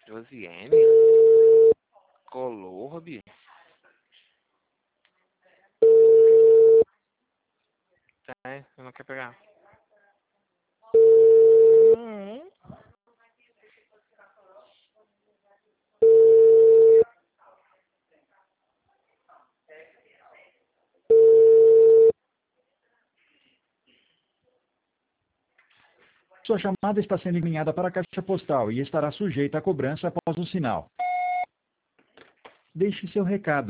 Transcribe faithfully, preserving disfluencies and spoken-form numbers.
Josiane? Colou, Robi? Tá, eu não quero pegar. Hum. Sua chamada está sendo encaminhada para a caixa postal e estará sujeita a cobrança após o sinal. Deixe seu recado.